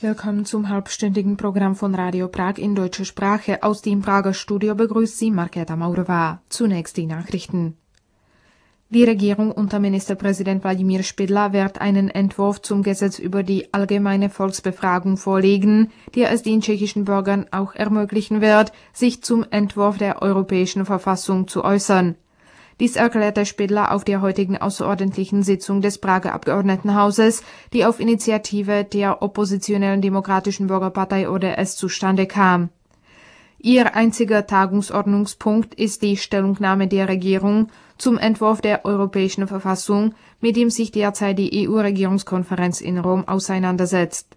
Willkommen zum halbstündigen Programm von Radio Prag in deutscher Sprache. Aus dem Prager Studio begrüßt Sie Markéta Maurová. Zunächst die Nachrichten. Die Regierung unter Ministerpräsident Vladimír Špidla wird einen Entwurf zum Gesetz über die allgemeine Volksbefragung vorlegen, der es den tschechischen Bürgern auch ermöglichen wird, sich zum Entwurf der europäischen Verfassung zu äußern. Dies erklärte Špidla auf der heutigen außerordentlichen Sitzung des Prager Abgeordnetenhauses, die auf Initiative der oppositionellen Demokratischen Bürgerpartei ODS zustande kam. Ihr einziger Tagungsordnungspunkt ist die Stellungnahme der Regierung zum Entwurf der Europäischen Verfassung, mit dem sich derzeit die EU-Regierungskonferenz in Rom auseinandersetzt.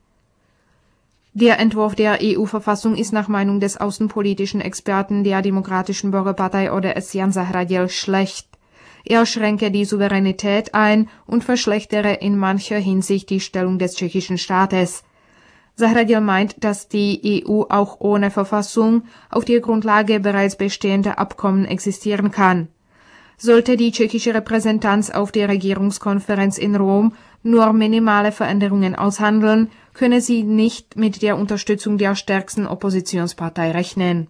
Der Entwurf der EU-Verfassung ist nach Meinung des außenpolitischen Experten der Demokratischen Bürgerpartei ODS Jan Zahradil schlecht. Er schränke die Souveränität ein und verschlechtere in mancher Hinsicht die Stellung des tschechischen Staates. Zahradil meint, dass die EU auch ohne Verfassung auf der Grundlage bereits bestehender Abkommen existieren kann. Sollte die tschechische Repräsentanz auf der Regierungskonferenz in Rom nur minimale Veränderungen aushandeln, könne sie nicht mit der Unterstützung der stärksten Oppositionspartei rechnen.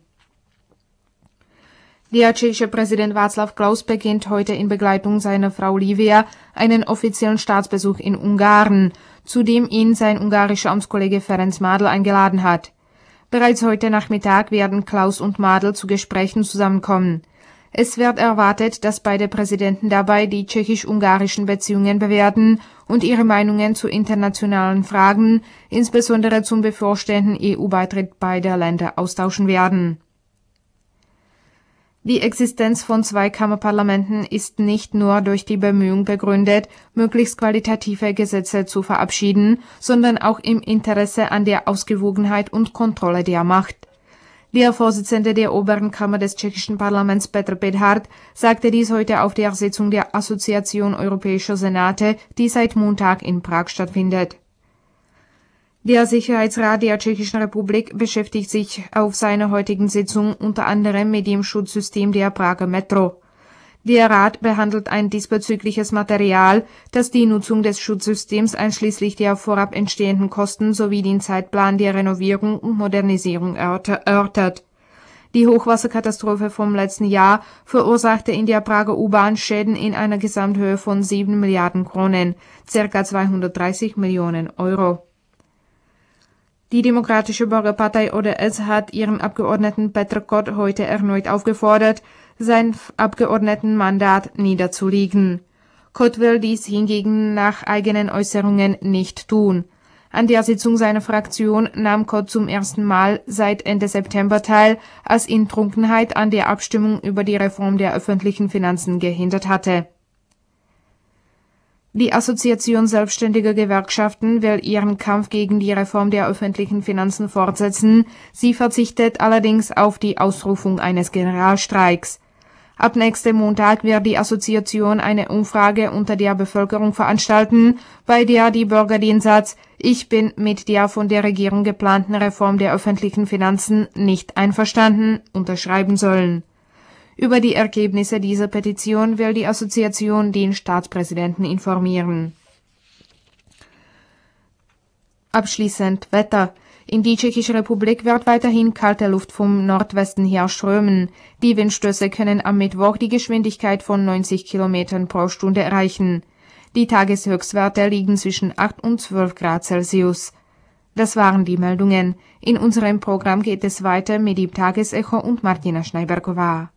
Der tschechische Präsident Václav Klaus beginnt heute in Begleitung seiner Frau Livia einen offiziellen Staatsbesuch in Ungarn, zu dem ihn sein ungarischer Amtskollege Ferenc Madl eingeladen hat. Bereits heute Nachmittag werden Klaus und Madl zu Gesprächen zusammenkommen. Es wird erwartet, dass beide Präsidenten dabei die tschechisch-ungarischen Beziehungen bewerten und ihre Meinungen zu internationalen Fragen, insbesondere zum bevorstehenden EU-Beitritt beider Länder, austauschen werden. Die Existenz von Zweikammerparlamenten ist nicht nur durch die Bemühung begründet, möglichst qualitative Gesetze zu verabschieden, sondern auch im Interesse an der Ausgewogenheit und Kontrolle der Macht. Der Vorsitzende der oberen Kammer des tschechischen Parlaments Petr Pithart sagte dies heute auf der Sitzung der Assoziation Europäischer Senate, die seit Montag in Prag stattfindet. Der Sicherheitsrat der Tschechischen Republik beschäftigt sich auf seiner heutigen Sitzung unter anderem mit dem Schutzsystem der Prager Metro. Der Rat behandelt ein diesbezügliches Material, das die Nutzung des Schutzsystems einschließlich der vorab entstehenden Kosten sowie den Zeitplan der Renovierung und Modernisierung erörtert. Die Hochwasserkatastrophe vom letzten Jahr verursachte in der Prager U-Bahn Schäden in einer Gesamthöhe von 7 Milliarden Kronen, ca. 230 Millionen Euro. Die Demokratische Bürgerpartei ODS hat ihren Abgeordneten Petr Kot heute erneut aufgefordert, sein Abgeordnetenmandat niederzulegen. Kot will dies hingegen nach eigenen Äußerungen nicht tun. An der Sitzung seiner Fraktion nahm Kot zum ersten Mal seit Ende September teil, als ihn Trunkenheit an der Abstimmung über die Reform der öffentlichen Finanzen gehindert hatte. Die Assoziation selbstständiger Gewerkschaften will ihren Kampf gegen die Reform der öffentlichen Finanzen fortsetzen. Sie verzichtet allerdings auf die Ausrufung eines Generalstreiks. Ab nächstem Montag wird die Assoziation eine Umfrage unter der Bevölkerung veranstalten, bei der die Bürger den Satz „Ich bin mit der von der Regierung geplanten Reform der öffentlichen Finanzen nicht einverstanden“ unterschreiben sollen. Über die Ergebnisse dieser Petition will die Assoziation den Staatspräsidenten informieren. Abschließend Wetter. In die Tschechische Republik wird weiterhin kalte Luft vom Nordwesten her strömen. Die Windstöße können am Mittwoch die Geschwindigkeit von 90 km pro Stunde erreichen. Die Tageshöchstwerte liegen zwischen 8 und 12 Grad Celsius. Das waren die Meldungen. In unserem Programm geht es weiter mit dem Tagesecho und Martina Schneiberková.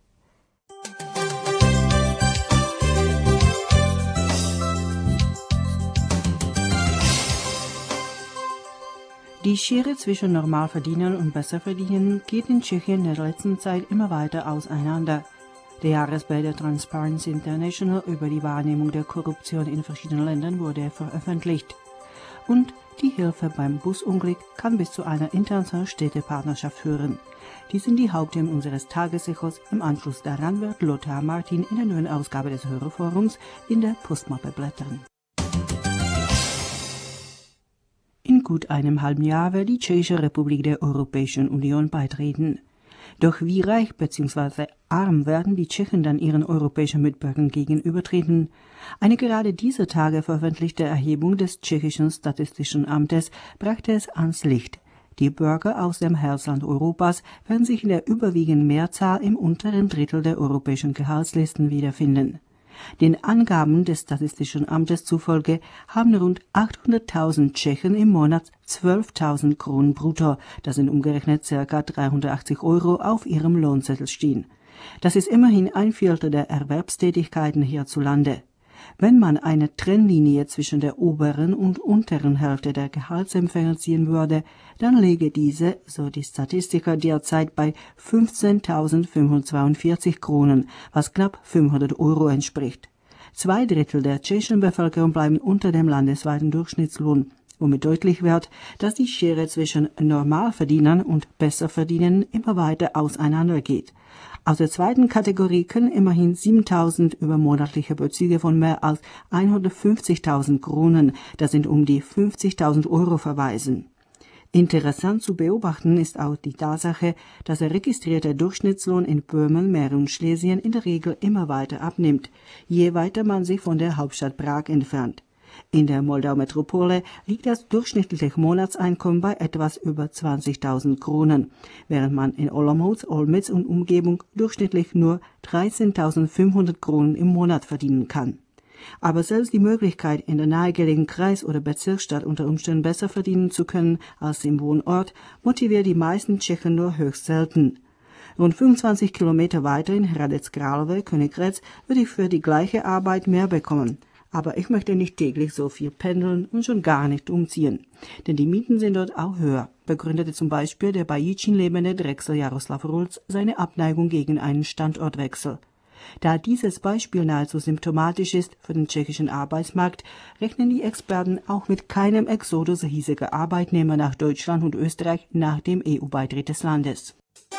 Die Schere zwischen Normalverdienern und Besserverdienern geht in Tschechien in der letzten Zeit immer weiter auseinander. Der Jahresbericht der Transparency International über die Wahrnehmung der Korruption in verschiedenen Ländern wurde veröffentlicht. Und die Hilfe beim Busunglück kann bis zu einer internationalen Städtepartnerschaft führen. Dies sind die Hauptthemen unseres Tagesechos. Im Anschluss daran wird Lothar Martin in der neuen Ausgabe des Hörerforums in der Postmappe blättern. In gut einem halben Jahr wird die Tschechische Republik der Europäischen Union beitreten. Doch wie reich bzw. arm werden die Tschechen dann ihren europäischen Mitbürgern gegenübertreten? Eine gerade dieser Tage veröffentlichte Erhebung des tschechischen Statistischen Amtes brachte es ans Licht. Die Bürger aus dem Herzland Europas werden sich in der überwiegenden Mehrzahl im unteren Drittel der europäischen Gehaltslisten wiederfinden. Den Angaben des Statistischen Amtes zufolge haben rund 800.000 Tschechen im Monat 12.000 Kronen brutto, das sind umgerechnet ca. 380 € auf ihrem Lohnzettel stehen. Das ist immerhin ein Viertel der Erwerbstätigkeiten hierzulande. Wenn man eine Trennlinie zwischen der oberen und unteren Hälfte der Gehaltsempfänger ziehen würde, dann läge diese, so die Statistiker, derzeit bei 15.542 Kronen, was knapp 500 € entspricht. 2/3 der tschechischen Bevölkerung bleiben unter dem landesweiten Durchschnittslohn, womit deutlich wird, dass die Schere zwischen Normalverdienern und Besserverdienern immer weiter auseinandergeht. Aus der zweiten Kategorie können immerhin 7.000 über monatliche Bezüge von mehr als 150.000 Kronen, das sind um die 50.000 € verweisen. Interessant zu beobachten ist auch die Tatsache, dass der registrierte Durchschnittslohn in Böhmen, Mähren und Schlesien in der Regel immer weiter abnimmt, je weiter man sich von der Hauptstadt Prag entfernt. In der Moldau-Metropole liegt das durchschnittliche Monatseinkommen bei etwas über 20.000 Kronen, während man in Olomouc, Olmütz und Umgebung durchschnittlich nur 13.500 Kronen im Monat verdienen kann. Aber selbst die Möglichkeit, in der nahegelegenen Kreis- oder Bezirksstadt unter Umständen besser verdienen zu können als im Wohnort, motiviert die meisten Tschechen nur höchst selten. Rund 25 Kilometer weiter in Hradec Králové, Königgrätz, würde ich für die gleiche Arbeit mehr bekommen. Aber ich möchte nicht täglich so viel pendeln und schon gar nicht umziehen. Denn die Mieten sind dort auch höher, begründete zum Beispiel der bei Jičín lebende Drechsler Jaroslav Rulc seine Abneigung gegen einen Standortwechsel. Da dieses Beispiel nahezu symptomatisch ist für den tschechischen Arbeitsmarkt, rechnen die Experten auch mit keinem Exodus hiesiger Arbeitnehmer nach Deutschland und Österreich nach dem EU-Beitritt des Landes.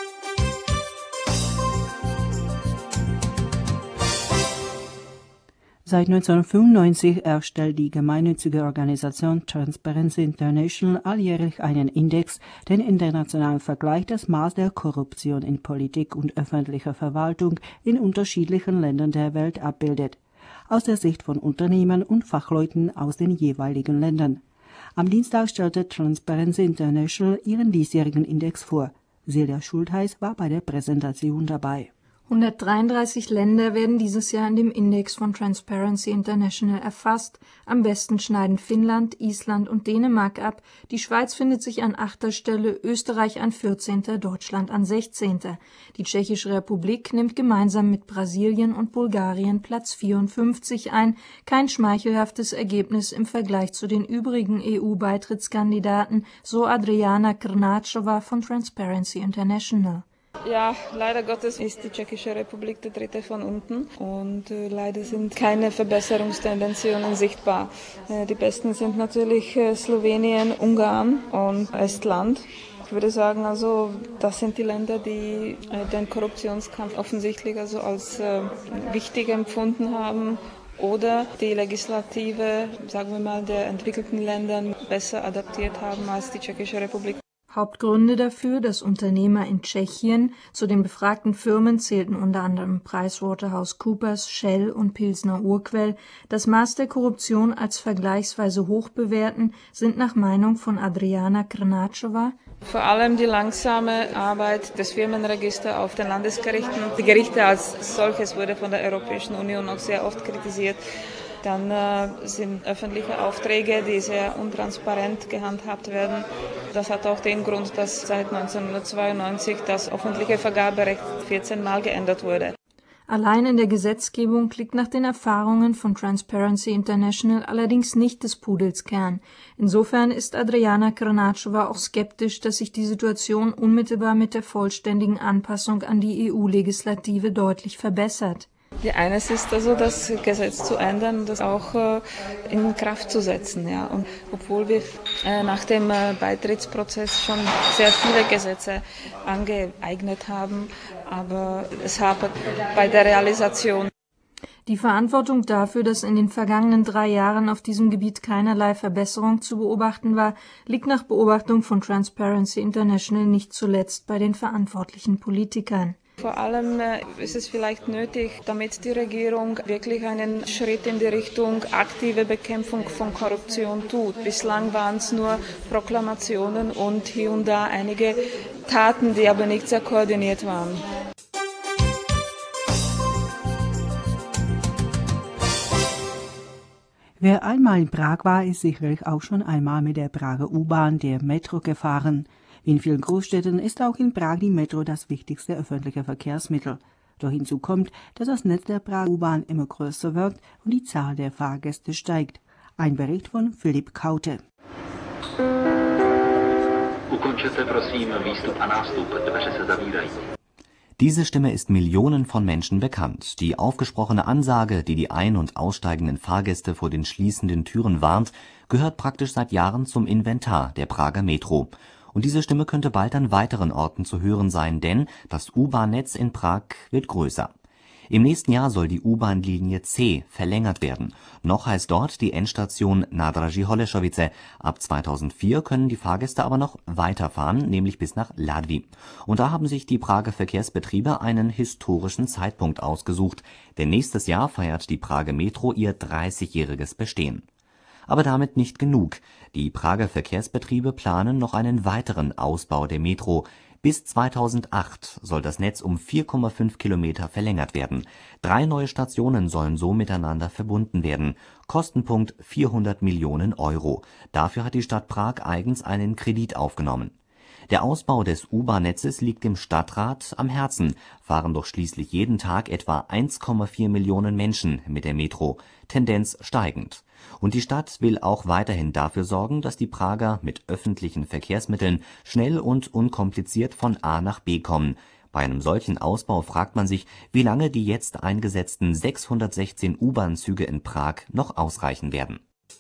Seit 1995 erstellt die gemeinnützige Organisation Transparency International alljährlich einen Index, der im internationalen Vergleich das Maß der Korruption in Politik und öffentlicher Verwaltung in unterschiedlichen Ländern der Welt abbildet, aus der Sicht von Unternehmern und Fachleuten aus den jeweiligen Ländern. Am Dienstag stellte Transparency International ihren diesjährigen Index vor. Silja Schultheiß war bei der Präsentation dabei. 133 Länder werden dieses Jahr in dem Index von Transparency International erfasst. Am besten schneiden Finnland, Island und Dänemark ab. Die Schweiz findet sich an 8. Stelle, Österreich an 14., Deutschland an 16. Die Tschechische Republik nimmt gemeinsam mit Brasilien und Bulgarien Platz 54 ein. Kein schmeichelhaftes Ergebnis im Vergleich zu den übrigen EU-Beitrittskandidaten, so Adriana Krnáčová von Transparency International. Ja, leider Gottes ist die Tschechische Republik der dritte von unten und leider sind keine Verbesserungstendenzen sichtbar. Die besten sind natürlich Slowenien, Ungarn und Estland. Ich würde sagen, also das sind die Länder, die den Korruptionskampf offensichtlich also als wichtig empfunden haben oder die Legislative, sagen wir mal, der entwickelten Länder besser adaptiert haben als die Tschechische Republik. Hauptgründe dafür, dass Unternehmer in Tschechien, zu den befragten Firmen zählten unter anderem PricewaterhouseCoopers, Shell und Pilsner Urquell, das Maß der Korruption als vergleichsweise hoch bewerten, sind nach Meinung von Adriana Krnáčová vor allem die langsame Arbeit des Firmenregisters auf den Landesgerichten. Die Gerichte als solches wurde von der Europäischen Union auch sehr oft kritisiert. Dann sind öffentliche Aufträge, die sehr untransparent gehandhabt werden. Das hat auch den Grund, dass seit 1992 das öffentliche Vergaberecht 14 Mal geändert wurde. Allein in der Gesetzgebung liegt nach den Erfahrungen von Transparency International allerdings nicht des Pudels Kern. Insofern ist Adriana Krnáčová auch skeptisch, dass sich die Situation unmittelbar mit der vollständigen Anpassung an die EU-Legislative deutlich verbessert. Die eines ist also, das Gesetz zu ändern und das auch in Kraft zu setzen. Ja. Und obwohl wir nach dem Beitrittsprozess schon sehr viele Gesetze angeeignet haben, aber es hapert bei der Realisation. Die Verantwortung dafür, dass in den vergangenen 3 Jahren auf diesem Gebiet keinerlei Verbesserung zu beobachten war, liegt nach Beobachtung von Transparency International nicht zuletzt bei den verantwortlichen Politikern. Vor allem ist es vielleicht nötig, damit die Regierung wirklich einen Schritt in die Richtung aktive Bekämpfung von Korruption tut. Bislang waren es nur Proklamationen und hier und da einige Taten, die aber nicht sehr koordiniert waren. Wer einmal in Prag war, ist sicherlich auch schon einmal mit der Prager U-Bahn, der Metro, gefahren. Wie in vielen Großstädten ist auch in Prag die Metro das wichtigste öffentliche Verkehrsmittel. Doch hinzu kommt, dass das Netz der Prager U-Bahn immer größer wird und die Zahl der Fahrgäste steigt. Ein Bericht von Philipp Kaute. Diese Stimme ist Millionen von Menschen bekannt. Die aufgesprochene Ansage, die die ein- und aussteigenden Fahrgäste vor den schließenden Türen warnt, gehört praktisch seit Jahren zum Inventar der Prager Metro. Und diese Stimme könnte bald an weiteren Orten zu hören sein, denn das U-Bahn-Netz in Prag wird größer. Im nächsten Jahr soll die U-Bahn-Linie C verlängert werden. Noch heißt dort die Endstation Nádraží Holešovice. Ab 2004 können die Fahrgäste aber noch weiterfahren, nämlich bis nach Ladví. Und da haben sich die Prager Verkehrsbetriebe einen historischen Zeitpunkt ausgesucht, denn nächstes Jahr feiert die Prager Metro ihr 30-jähriges Bestehen. Aber damit nicht genug. Die Prager Verkehrsbetriebe planen noch einen weiteren Ausbau der Metro. Bis 2008 soll das Netz um 4,5 Kilometer verlängert werden. 3 neue Stationen sollen so miteinander verbunden werden. Kostenpunkt 400 Millionen Euro. Dafür hat die Stadt Prag eigens einen Kredit aufgenommen. Der Ausbau des U-Bahn-Netzes liegt dem Stadtrat am Herzen, fahren doch schließlich jeden Tag etwa 1,4 Millionen Menschen mit der Metro, Tendenz steigend. Und die Stadt will auch weiterhin dafür sorgen, dass die Prager mit öffentlichen Verkehrsmitteln schnell und unkompliziert von A nach B kommen. Bei einem solchen Ausbau fragt man sich, wie lange die jetzt eingesetzten 616 U-Bahn-Züge in Prag noch ausreichen werden.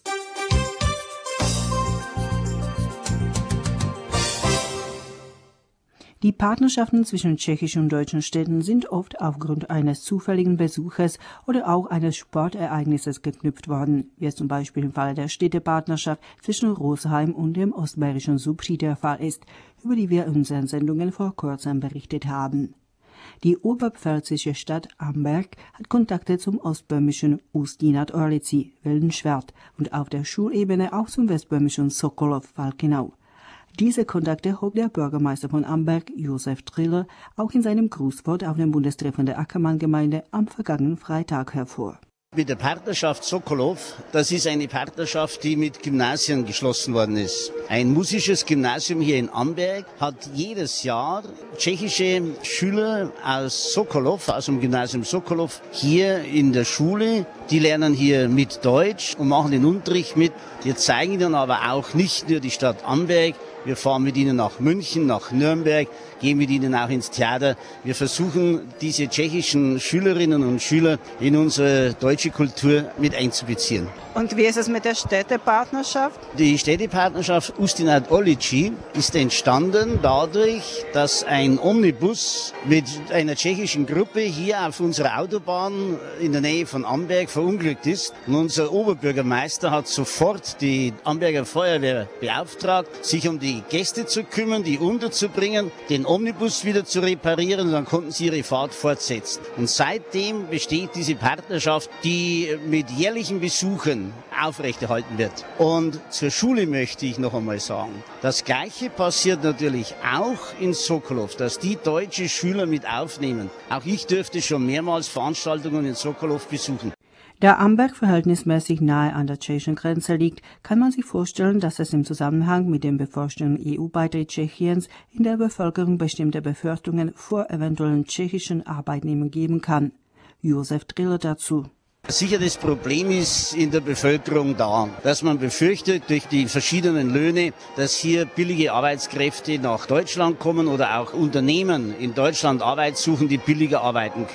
Die Partnerschaften zwischen tschechischen und deutschen Städten sind oft aufgrund eines zufälligen Besuches oder auch eines Sportereignisses geknüpft worden, wie es zum Beispiel im Falle der Städtepartnerschaft zwischen Rosheim und dem ostbayerischen Subří der Fall ist, über die wir in unseren Sendungen vor kurzem berichtet haben. Die oberpfälzische Stadt Amberg hat Kontakte zum ostböhmischen Ústí nad Orlicí, Wildenschwert, und auf der Schulebene auch zum westböhmischen Sokolov, Falkenau. Diese Kontakte hob der Bürgermeister von Amberg, Josef Triller, auch in seinem Grußwort auf dem Bundestreffen der Ackermann-Gemeinde am vergangenen Freitag hervor. Mit der Partnerschaft Sokolov, das ist eine Partnerschaft, die mit Gymnasien geschlossen worden ist. Ein musisches Gymnasium hier in Amberg hat jedes Jahr tschechische Schüler aus Sokolov, aus dem Gymnasium Sokolov, hier in der Schule. Die lernen hier mit Deutsch und machen den Unterricht mit. Wir zeigen ihnen aber auch nicht nur die Stadt Amberg. Wir fahren mit ihnen nach München, nach Nürnberg, gehen mit ihnen auch ins Theater. Wir versuchen, diese tschechischen Schülerinnen und Schüler in unsere deutsche Kultur mit einzubeziehen. Und wie ist es mit der Städtepartnerschaft? Die Städtepartnerschaft Ústí nad Orlicí ist entstanden dadurch, dass ein Omnibus mit einer tschechischen Gruppe hier auf unserer Autobahn in der Nähe von Amberg verunglückt ist. Und unser Oberbürgermeister hat sofort die Amberger Feuerwehr beauftragt, sich um die Gäste zu kümmern, die unterzubringen, den Omnibus wieder zu reparieren, und dann konnten sie ihre Fahrt fortsetzen. Und seitdem besteht diese Partnerschaft, die mit jährlichen Besuchen aufrechterhalten wird. Und zur Schule möchte ich noch einmal sagen, das Gleiche passiert natürlich auch in Sokolov, dass die deutsche Schüler mit aufnehmen. Auch ich dürfte schon mehrmals Veranstaltungen in Sokolov besuchen. Da Amberg verhältnismäßig nahe an der tschechischen Grenze liegt, kann man sich vorstellen, dass es im Zusammenhang mit dem bevorstehenden EU-Beitritt Tschechiens in der Bevölkerung bestimmte Befürchtungen vor eventuellen tschechischen Arbeitnehmern geben kann. Josef Triller dazu. Sicher, das Problem ist in der Bevölkerung da, dass man befürchtet durch die verschiedenen Löhne, dass hier billige Arbeitskräfte nach Deutschland kommen oder auch Unternehmen in Deutschland Arbeit suchen, die billiger arbeiten können.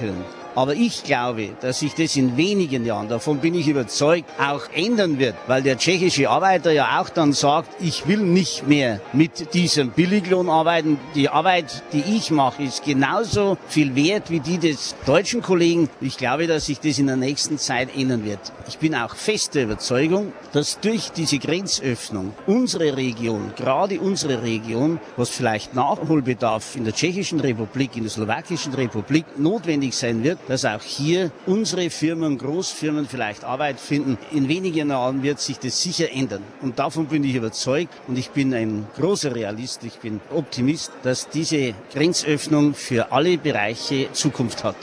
Aber ich glaube, dass sich das in wenigen Jahren, davon bin ich überzeugt, auch ändern wird, weil der tschechische Arbeiter ja auch dann sagt, ich will nicht mehr mit diesem Billiglohn arbeiten. Die Arbeit, die ich mache, ist genauso viel wert wie die des deutschen Kollegen. Ich glaube, dass sich das in der nächsten Zeit ändern wird. Ich bin auch fest der Überzeugung, dass durch diese Grenzöffnung unsere Region, gerade unsere Region, was vielleicht Nachholbedarf in der Tschechischen Republik, in der Slowakischen Republik notwendig sein wird, dass auch hier unsere Firmen, Großfirmen vielleicht Arbeit finden. In wenigen Jahren wird sich das sicher ändern. Und davon bin ich überzeugt. Und ich bin ein großer Realist, ich bin Optimist, dass diese Grenzöffnung für alle Bereiche Zukunft hat.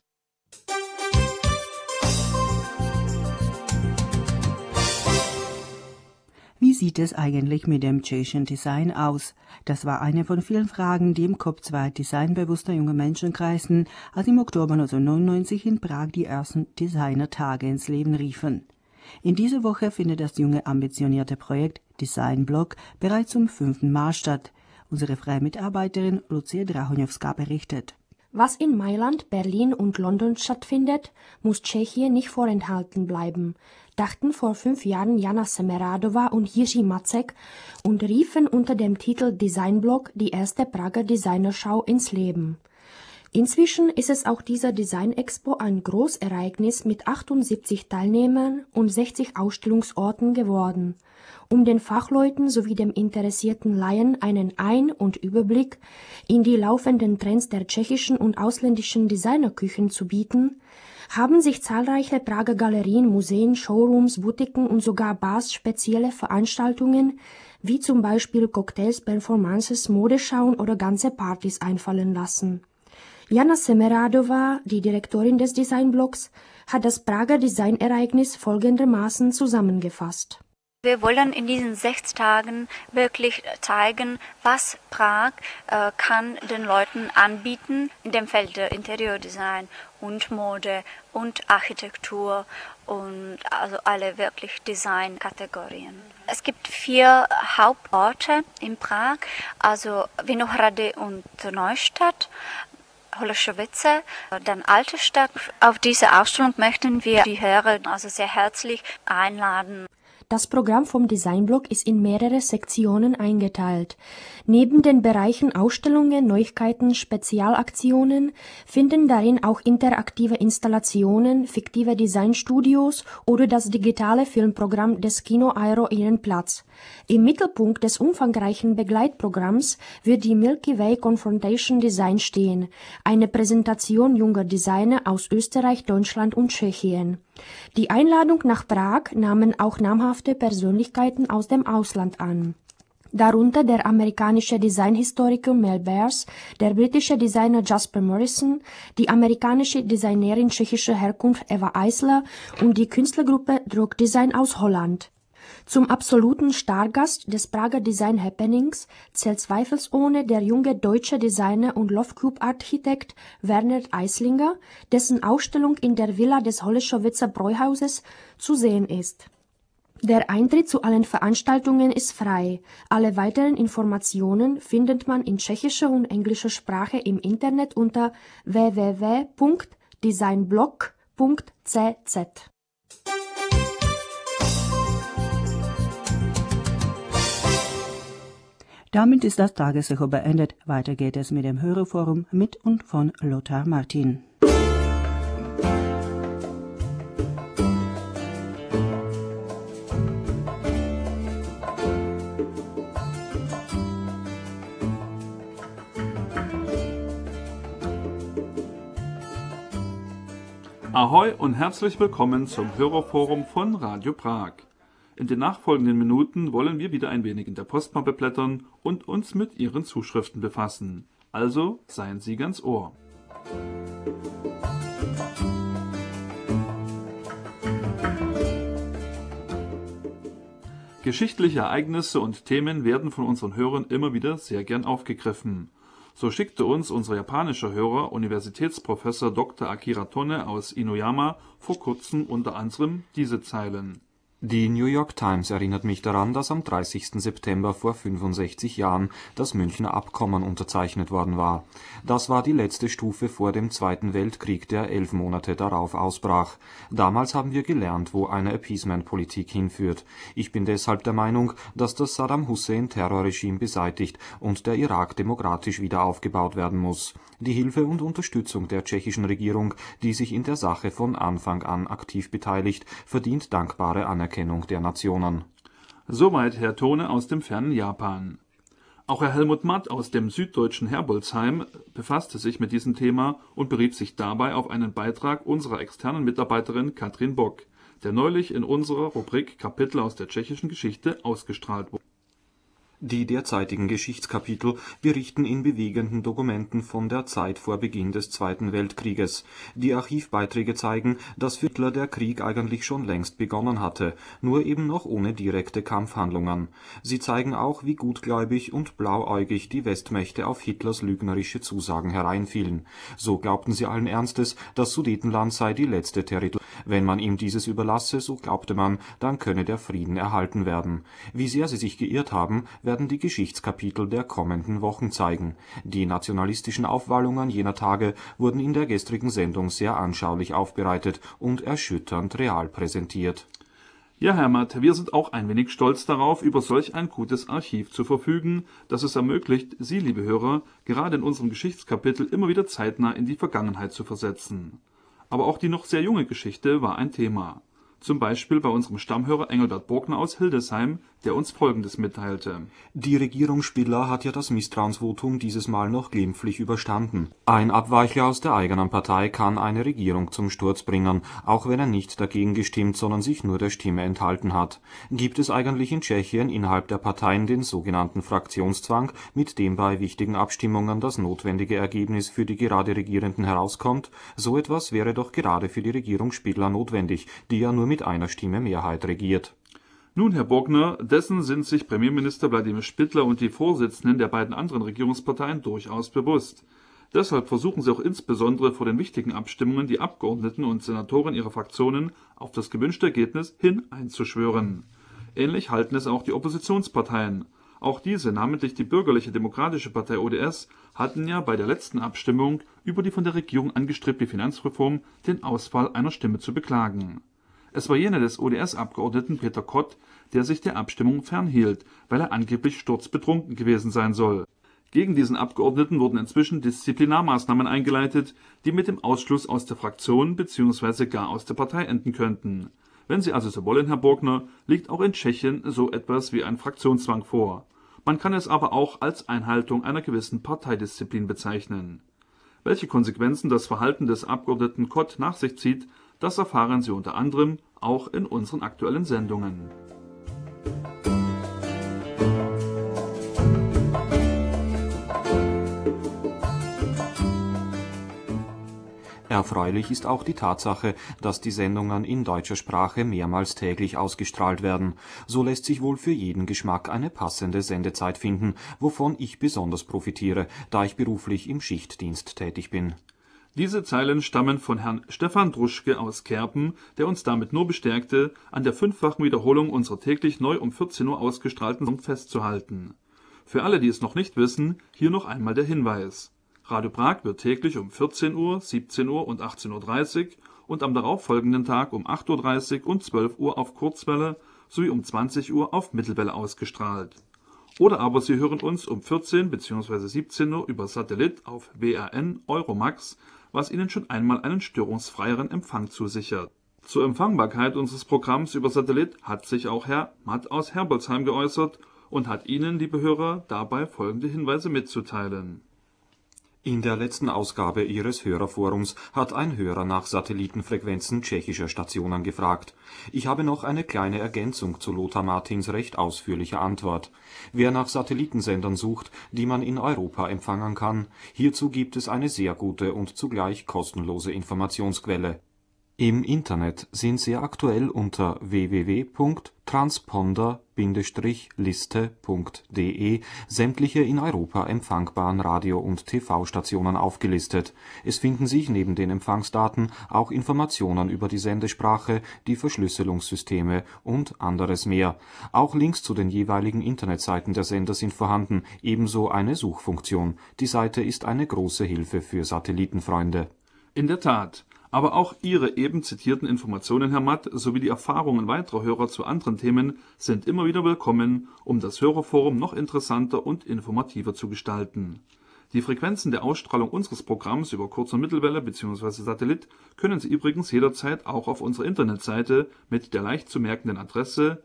Wie sieht es eigentlich mit dem tschechischen Design aus? Das war eine von vielen Fragen, die im Kopf zweier designbewusster junger Menschen kreisten, als im Oktober 1999 in Prag die ersten Designer-Tage ins Leben riefen. In dieser Woche findet das junge, ambitionierte Projekt Designblock bereits zum 5. Mal statt. Unsere freie Mitarbeiterin Lucia Drahonjowska berichtet. Was in Mailand, Berlin und London stattfindet, muss Tschechien nicht vorenthalten bleiben, dachten vor 5 Jahren Jana Semeradová und Jiří Macek und riefen unter dem Titel Designblock die erste Prager Designerschau ins Leben. Inzwischen ist es auch dieser Design-Expo ein Großereignis mit 78 Teilnehmern und 60 Ausstellungsorten geworden. Um den Fachleuten sowie dem interessierten Laien einen Ein- und Überblick in die laufenden Trends der tschechischen und ausländischen Designerküchen zu bieten, haben sich zahlreiche Prager Galerien, Museen, Showrooms, Boutiquen und sogar Bars spezielle Veranstaltungen, wie zum Beispiel Cocktails, Performances, Modeschauen oder ganze Partys einfallen lassen. Jana Semeradová, die Direktorin des Designblocks, hat das Prager Designereignis folgendermaßen zusammengefasst. Wir wollen in diesen 6 Tagen wirklich zeigen, was Prag kann den Leuten anbieten in dem Feld der Interiordesign und Mode und Architektur und also alle wirklich Designkategorien. Es gibt 4 Hauptorte in Prag, also Vinohrady und Neustadt, Holešovice, dann Alte Stadt. Auf diese Ausstellung möchten wir die Hörer also sehr herzlich einladen. Das Programm vom Designblock ist in mehrere Sektionen eingeteilt. Neben den Bereichen Ausstellungen, Neuigkeiten, Spezialaktionen finden darin auch interaktive Installationen, fiktive Designstudios oder das digitale Filmprogramm des Kino Aero ihren Platz. Im Mittelpunkt des umfangreichen Begleitprogramms wird die Milky Way Confrontation Design stehen, eine Präsentation junger Designer aus Österreich, Deutschland und Tschechien. Die Einladung nach Prag nahmen auch namhafte Persönlichkeiten aus dem Ausland an. Darunter der amerikanische Designhistoriker Mel Beers, der britische Designer Jasper Morrison, die amerikanische Designerin tschechischer Herkunft Eva Eisler und die Künstlergruppe Drog Design aus Holland. Zum absoluten Stargast des Prager Design Happenings zählt zweifelsohne der junge deutsche Designer und Love Group Architekt Werner Eislinger, dessen Ausstellung in der Villa des Holešovicer Bräuhauses zu sehen ist. Der Eintritt zu allen Veranstaltungen ist frei. Alle weiteren Informationen findet man in tschechischer und englischer Sprache im Internet unter www.designblog.cz. Damit ist das Tagesecho beendet. Weiter geht es mit dem Hörerforum mit und von Lothar Martin. Ahoi und herzlich willkommen zum Hörerforum von Radio Prag. In den nachfolgenden Minuten wollen wir wieder ein wenig in der Postmappe blättern und uns mit Ihren Zuschriften befassen. Also seien Sie ganz Ohr. Geschichtliche Ereignisse und Themen werden von unseren Hörern immer wieder sehr gern aufgegriffen. So schickte uns unser japanischer Hörer, Universitätsprofessor Dr. Akira Tonne aus Inuyama, vor kurzem unter anderem diese Zeilen. Die New York Times erinnert mich daran, dass am 30. September vor 65 Jahren das Münchner Abkommen unterzeichnet worden war. Das war die letzte Stufe vor dem Zweiten Weltkrieg, der 11 Monate darauf ausbrach. Damals haben wir gelernt, wo eine Appeasement-Politik hinführt. Ich bin deshalb der Meinung, dass das Saddam-Hussein-Terrorregime beseitigt und der Irak demokratisch wieder aufgebaut werden muss. Die Hilfe und Unterstützung der tschechischen Regierung, die sich in der Sache von Anfang an aktiv beteiligt, verdient dankbare Anerkennung der Nationen. Soweit Herr Tone aus dem fernen Japan. Auch Herr Helmut Matt aus dem süddeutschen Herbolzheim befasste sich mit diesem Thema und berief sich dabei auf einen Beitrag unserer externen Mitarbeiterin Katrin Bock, der neulich in unserer Rubrik Kapitel aus der tschechischen Geschichte ausgestrahlt wurde. Die derzeitigen Geschichtskapitel berichten in bewegenden Dokumenten von der Zeit vor Beginn des Zweiten Weltkrieges. Die Archivbeiträge zeigen, dass für Hitler der Krieg eigentlich schon längst begonnen hatte, nur eben noch ohne direkte Kampfhandlungen. Sie zeigen auch, wie gutgläubig und blauäugig die Westmächte auf Hitlers lügnerische Zusagen hereinfielen. So glaubten sie allen Ernstes, das Sudetenland sei die letzte Territorium. Wenn man ihm dieses überlasse, so glaubte man, dann könne der Frieden erhalten werden. Wie sehr sie sich geirrt haben, werden die Geschichtskapitel der kommenden Wochen zeigen. Die nationalistischen Aufwallungen jener Tage wurden in der gestrigen Sendung sehr anschaulich aufbereitet und erschütternd real präsentiert. Ja, Herr Matt, wir sind auch ein wenig stolz darauf, über solch ein gutes Archiv zu verfügen, das es ermöglicht, Sie, liebe Hörer, gerade in unserem Geschichtskapitel immer wieder zeitnah in die Vergangenheit zu versetzen. Aber auch die noch sehr junge Geschichte war ein Thema. Zum Beispiel bei unserem Stammhörer Engelbert Burgner aus Hildesheim, der uns Folgendes mitteilte. Die Regierung Spiller hat ja das Misstrauensvotum dieses Mal noch glimpflich überstanden. Ein Abweichler aus der eigenen Partei kann eine Regierung zum Sturz bringen, auch wenn er nicht dagegen gestimmt, sondern sich nur der Stimme enthalten hat. Gibt es eigentlich in Tschechien innerhalb der Parteien den sogenannten Fraktionszwang, mit dem bei wichtigen Abstimmungen das notwendige Ergebnis für die gerade Regierenden herauskommt? So etwas wäre doch gerade für die Regierung Spiller notwendig, die ja nur mit einer Stimme Mehrheit regiert. Nun, Herr Burgner, dessen sind sich Premierminister Wladimir Špidla und die Vorsitzenden der beiden anderen Regierungsparteien durchaus bewusst. Deshalb versuchen sie auch insbesondere vor den wichtigen Abstimmungen die Abgeordneten und Senatoren ihrer Fraktionen auf das gewünschte Ergebnis hin einzuschwören. Ähnlich halten es auch die Oppositionsparteien. Auch diese, namentlich die Bürgerliche Demokratische Partei ODS, hatten ja bei der letzten Abstimmung über die von der Regierung angestrebte Finanzreform den Ausfall einer Stimme zu beklagen. Es war jener des ODS-Abgeordneten Peter Kott, der sich der Abstimmung fernhielt, weil er angeblich sturzbetrunken gewesen sein soll. Gegen diesen Abgeordneten wurden inzwischen Disziplinarmaßnahmen eingeleitet, die mit dem Ausschluss aus der Fraktion bzw. gar aus der Partei enden könnten. Wenn Sie also so wollen, Herr Burgner, liegt auch in Tschechien so etwas wie ein Fraktionszwang vor. Man kann es aber auch als Einhaltung einer gewissen Parteidisziplin bezeichnen. Welche Konsequenzen das Verhalten des Abgeordneten Kott nach sich zieht, das erfahren Sie unter anderem auch in unseren aktuellen Sendungen. Erfreulich ist auch die Tatsache, dass die Sendungen in deutscher Sprache mehrmals täglich ausgestrahlt werden. So lässt sich wohl für jeden Geschmack eine passende Sendezeit finden, wovon ich besonders profitiere, da ich beruflich im Schichtdienst tätig bin. Diese Zeilen stammen von Herrn Stefan Druschke aus Kerpen, der uns damit nur bestärkte, an der 5-fachen Wiederholung unserer täglich neu um 14 Uhr ausgestrahlten Sendung festzuhalten. Für alle, die es noch nicht wissen, hier noch einmal der Hinweis. Radio Prag wird täglich um 14 Uhr, 17 Uhr und 18.30 Uhr und am darauffolgenden Tag um 8.30 Uhr und 12 Uhr auf Kurzwelle sowie um 20 Uhr auf Mittelwelle ausgestrahlt. Oder aber Sie hören uns um 14 bzw. 17 Uhr über Satellit auf WRN Euromax, was Ihnen schon einmal einen störungsfreieren Empfang zusichert. Zur Empfangbarkeit unseres Programms über Satellit hat sich auch Herr Matt aus Herbolzheim geäußert und hat Ihnen, liebe Hörer, dabei folgende Hinweise mitzuteilen. In der letzten Ausgabe Ihres Hörerforums hat ein Hörer nach Satellitenfrequenzen tschechischer Stationen gefragt. Ich habe noch eine kleine Ergänzung zu Lothar Martins recht ausführlicher Antwort. Wer nach Satellitensendern sucht, die man in Europa empfangen kann, hierzu gibt es eine sehr gute und zugleich kostenlose Informationsquelle. Im Internet sind Sie aktuell unter www.transponder-liste.de sämtliche in Europa empfangbaren Radio- und TV-Stationen aufgelistet. Es finden sich neben den Empfangsdaten auch Informationen über die Sendesprache, die Verschlüsselungssysteme und anderes mehr. Auch Links zu den jeweiligen Internetseiten der Sender sind vorhanden, ebenso eine Suchfunktion. Die Seite ist eine große Hilfe für Satellitenfreunde. In der Tat. Aber auch Ihre eben zitierten Informationen, Herr Matt, sowie die Erfahrungen weiterer Hörer zu anderen Themen sind immer wieder willkommen, um das Hörerforum noch interessanter und informativer zu gestalten. Die Frequenzen der Ausstrahlung unseres Programms über Kurz- und Mittelwelle bzw. Satellit können Sie übrigens jederzeit auch auf unserer Internetseite mit der leicht zu merkenden Adresse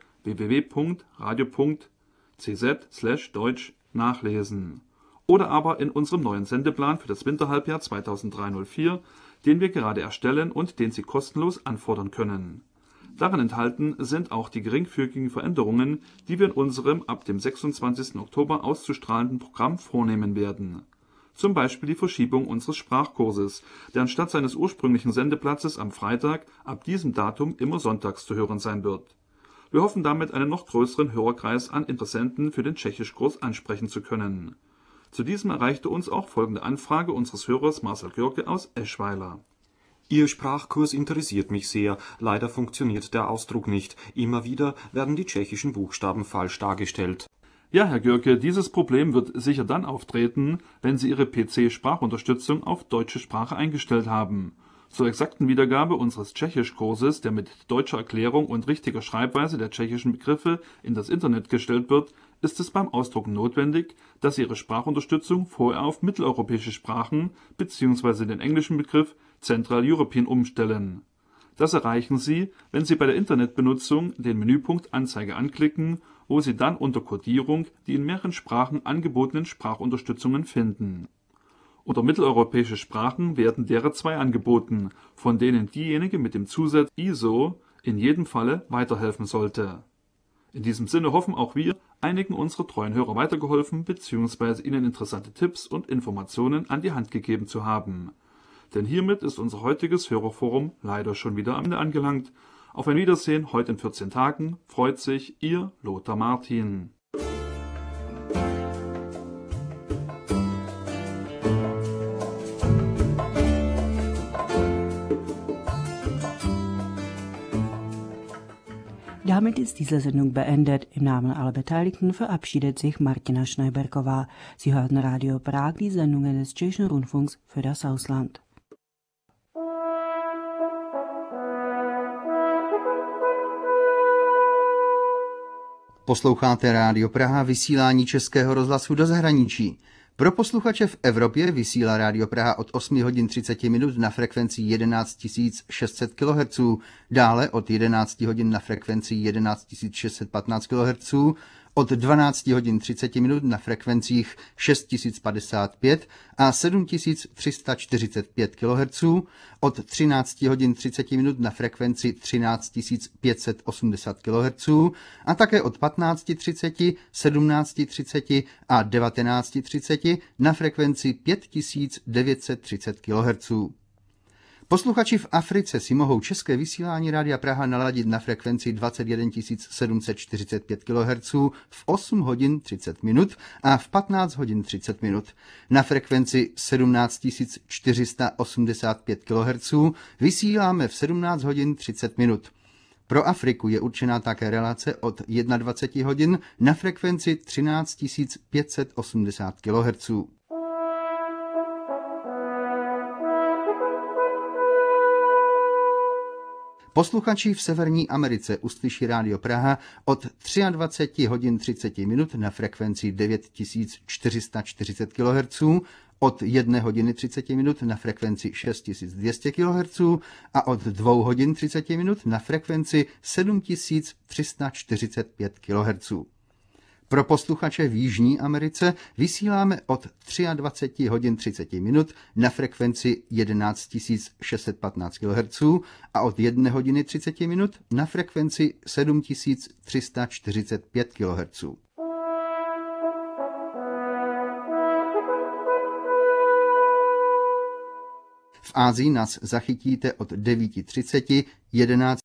www.radio.cz/deutsch nachlesen. Oder aber in unserem neuen Sendeplan für das Winterhalbjahr 2003/04, den wir gerade erstellen und den Sie kostenlos anfordern können. Darin enthalten sind auch die geringfügigen Veränderungen, die wir in unserem ab dem 26. Oktober auszustrahlenden Programm vornehmen werden. Zum Beispiel die Verschiebung unseres Sprachkurses, der anstatt seines ursprünglichen Sendeplatzes am Freitag ab diesem Datum immer sonntags zu hören sein wird. Wir hoffen damit einen noch größeren Hörerkreis an Interessenten für den Tschechischkurs ansprechen zu können. Zu diesem erreichte uns auch folgende Anfrage unseres Hörers Marcel Görke aus Eschweiler. Ihr Sprachkurs interessiert mich sehr, leider funktioniert der Ausdruck nicht. Immer wieder werden die tschechischen Buchstaben falsch dargestellt. Ja, Herr Görke, dieses Problem wird sicher dann auftreten, wenn Sie Ihre PC-Sprachunterstützung auf deutsche Sprache eingestellt haben. Zur exakten Wiedergabe unseres Tschechischkurses, der mit deutscher Erklärung und richtiger Schreibweise der tschechischen Begriffe in das Internet gestellt wird, ist es beim Ausdrucken notwendig, dass Sie Ihre Sprachunterstützung vorher auf mitteleuropäische Sprachen bzw. den englischen Begriff Central European umstellen. Das erreichen Sie, wenn Sie bei der Internetbenutzung den Menüpunkt Anzeige anklicken, wo Sie dann unter Codierung die in mehreren Sprachen angebotenen Sprachunterstützungen finden. Unter mitteleuropäische Sprachen werden derer 2 angeboten, von denen diejenige mit dem Zusatz ISO in jedem Falle weiterhelfen sollte. In diesem Sinne hoffen auch wir, einigen unserer treuen Hörer weitergeholfen bzw. ihnen interessante Tipps und Informationen an die Hand gegeben zu haben. Denn hiermit ist unser heutiges Hörerforum leider schon wieder am Ende angelangt. Auf ein Wiedersehen heute in 14 Tagen freut sich Ihr Lothar Martin. Damit ist diese Sendung beendet. Im Namen aller Beteiligten verabschiedet sich Martina Schneiberková. Sie hörten Radio Prag, die Sendungen des Tschechischen Rundfunks für das Ausland. Posloucháte Rádio Praha, vysílání Českého rozhlasu do zahraničí. Pro posluchače v Evropě vysílá Rádio Praha od 8 hodin 30 minut na frekvenci 11 600 kHz, dále od 11 hodin na frekvenci 11 615 kHz, od 12 hodin 30 minut na frekvencích 6055 a 7345 kHz, od 13 hodin 30 minut na frekvenci 13 580 kHz a také od 15:30, 17:30 a 19:30 na frekvenci 5930 kHz. Posluchači v Africe si mohou české vysílání Rádia Praha naladit na frekvenci 21 745 kHz v 8 hodin 30 minut a v 15 hodin 30 minut. Na frekvenci 17 485 kHz vysíláme v 17 hodin 30 minut. Pro Afriku je určená také relace od 21 hodin na frekvenci 13 580 kHz. Posluchači v Severní Americe uslyší Rádio Praha od 23 hodin 30 minut na frekvenci 9440 kHz, od 1 hodiny 30 minut na frekvenci 6200 kHz a od 2 hodin 30 minut na frekvenci 7345 kHz. Pro posluchače v Jižní Americe vysíláme od 23 hodin 30 minut na frekvenci 11 615 kHz a od 1 hodiny 30 minut na frekvenci 7345 kHz. V Ázii nás zachytíte od 9:30, 11